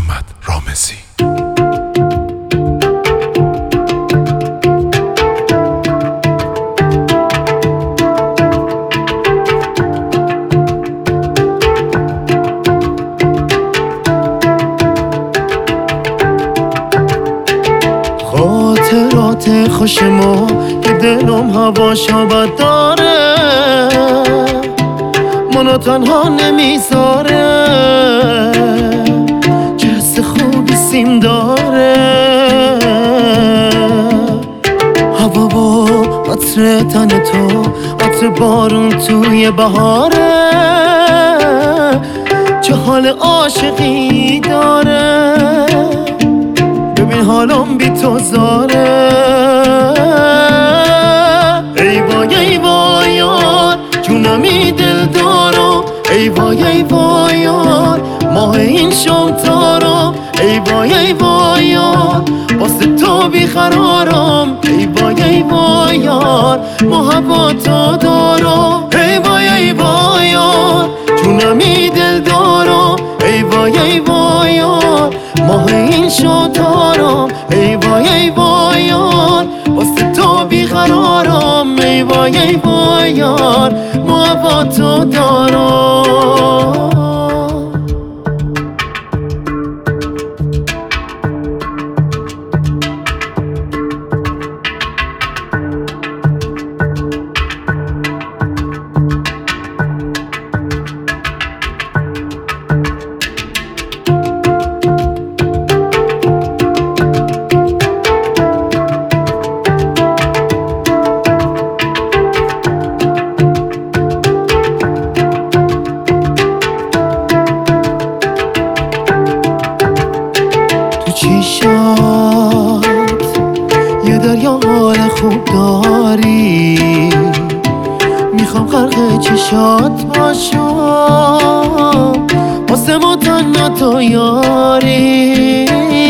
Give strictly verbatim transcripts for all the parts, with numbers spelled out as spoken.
محمد رامزی. خاطرات خوش ما که دلم هواشا بد داره، منو تنها نمیذاره، چه حس خوبی سیم داره، هوا با عطر تن تو، عطر بارون توی بهاره، چه حال عاشقی داره، ببین حالم بی تو زاره. ای وای ای وای یار جونمی دل دارم، ای وای ای وای یار ماه این شام تارم، ای وای ای وای یار واسه تو بیقرارم، ای وای ای وای یار محبتو دارم، ای وای ای وای یار جونمی دل دارم، ای وای ای وای یار ماه این شام تارم، ای وای ای وای یار واسه تو بیقرارم، ای وای ای وای یار محبتو دارم. چیشات یه دریا حال خوب داری، میخوام غرق چشات باشم، واسه ما تنها تو یاری،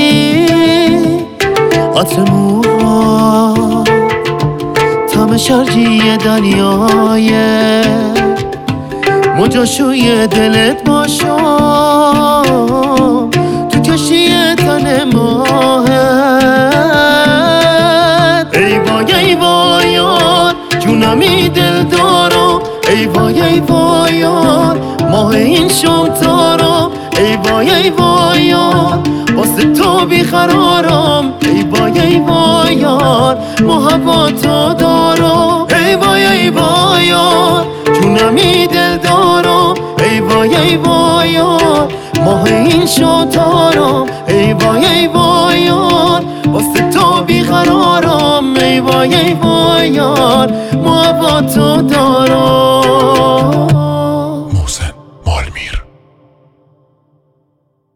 عطر موها طعم شرجی دریایه، مجاشوی دلت باشم، تو کشتی تن ماهت، ای وای ای وای یار جونمی دل دارم، ای وای ای وای یار ماه این شام تارم، ای وای ای وای یار واسه تو بیقرارم، ای وای ای وای یار محبتو دارم، ای وای ای وای یار جونمی دل دارم، ای وای ای وای یار ماه این شام تارم، ای وای ای وای یار واسه تو بیقرارم، ای وای ای وای یار محبتو دارم.